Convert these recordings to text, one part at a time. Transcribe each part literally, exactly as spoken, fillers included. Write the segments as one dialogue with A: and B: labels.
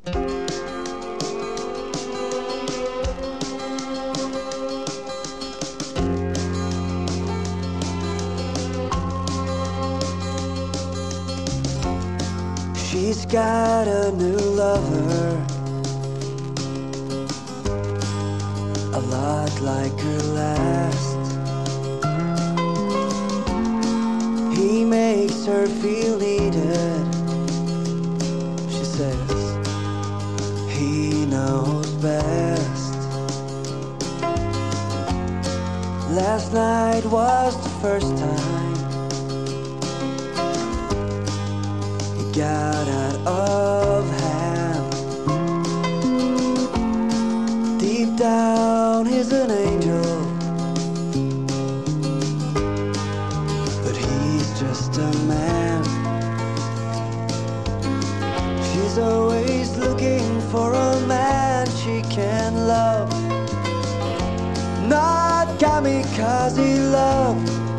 A: She's got a new lover, a lot like her last. He makes her feel needed. She says he knows best. Last night was the first time got out of hand. Deep down he's an angel, but he's just a man. She's always looking for a man she can love, not kamikaze love.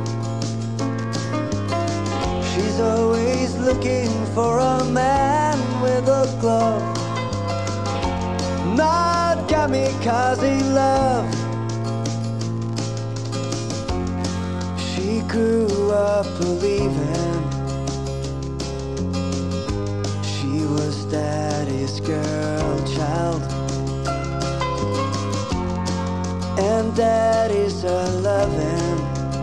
A: She's always looking for a man with a glove, not kamikaze love. She grew up believing she was daddy's girl child, and daddy's her loving,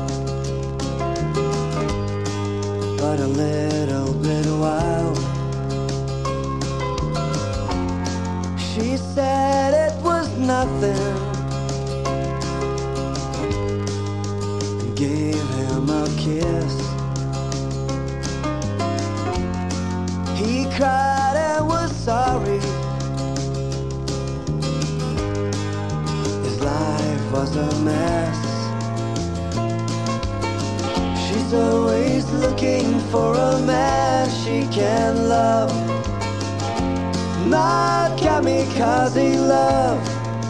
A: but a little bit wild. She said it was nothing and gave him a kiss. He cried and was sorry. His life was a mess. She's always looking for a man she can love, not kamikaze love.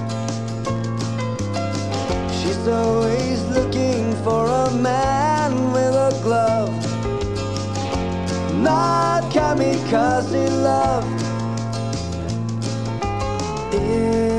A: She's always looking for a man with a glove, not kamikaze love. Yeah.